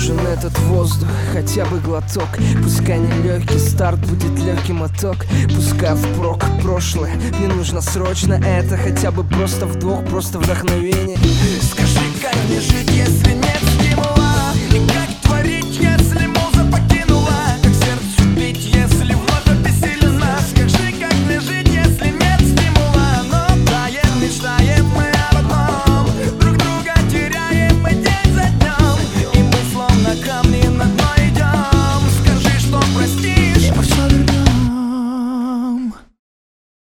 нужен этот воздух, хотя бы глоток. Пускай не легкий старт, будет легкий моток. Пускай впрок прошлое, мне нужно срочно это. Хотя бы просто вдох, просто вдохновение.